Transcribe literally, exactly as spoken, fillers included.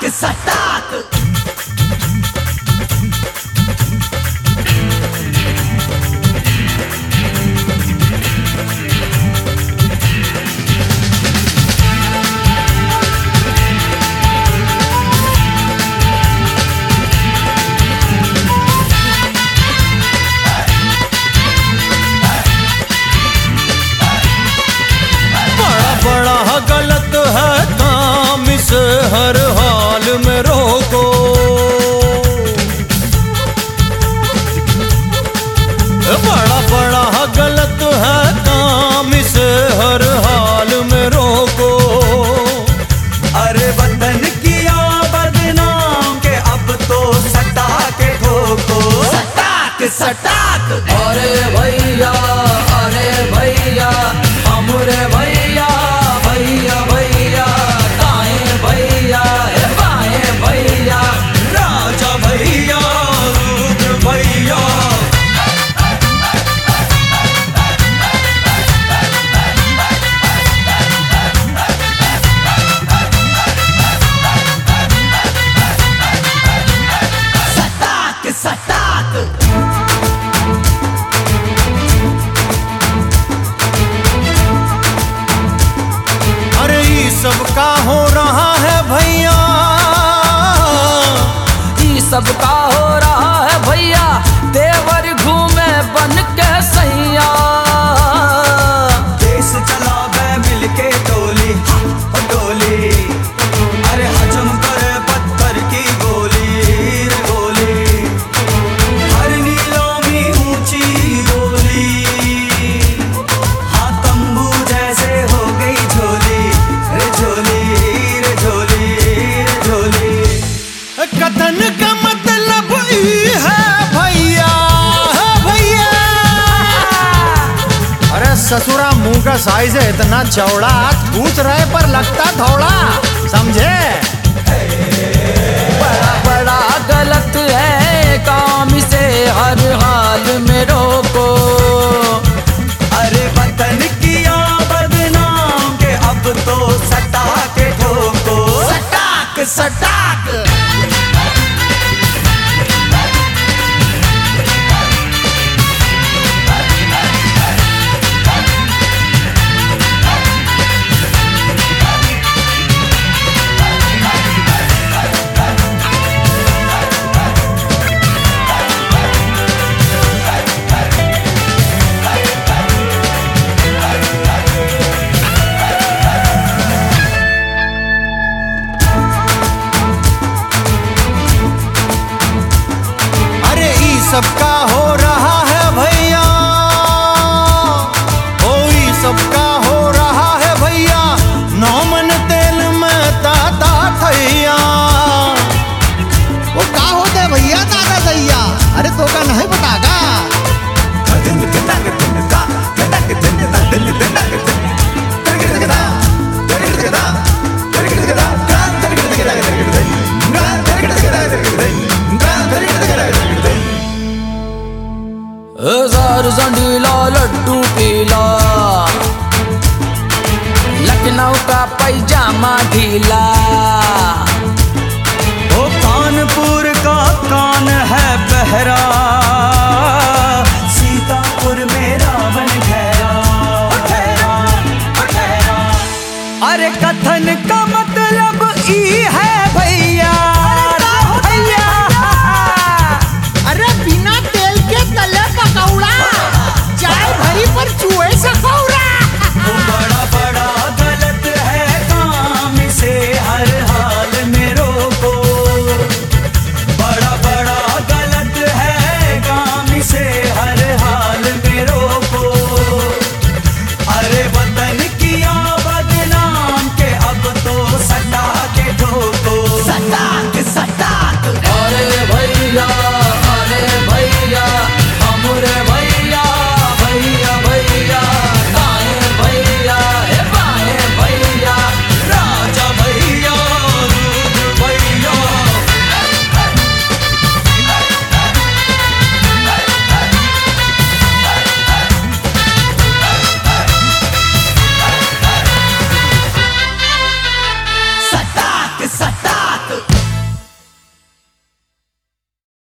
सटाक सटाक गलत है काम, इसे हर हाल में रोको। बड़ा बड़ा गलत है काम, इसे हर हाल में रोको। अरे वतन किया बदनाम के अब तो सटा के ठोको। सटाक सटाक अरे भैया अरे भैया हमरे भैया भैया भैया दाएं भैया बाएं भैया राजा भैया रुद्र भैया। सटाक सटाक सबका हो रहा है भैया, ये सबका हो रहा है भैया, देवर घूमे बन के सैया। देश चला गए मिलके टोली टोली, अरे हजम करे पत्थर की गोली रे गोली। हर नीलों में ऊंची गोली, हाँ तंबू जैसे हो गई झोली रे झोली रे झोली रे झोली। कथन का मतलब ये है भैया भैया। अरे ससुरा मुंह का साइज है इतना चौड़ा, पूछ रहे पर लगता थोड़ा, समझे? बड़ा बड़ा गलत है काम, इसे हर हाल में रोको। अरे वतन किया बदनाम के अब तो सटा के ठोको। सटाक सटाक सबका हो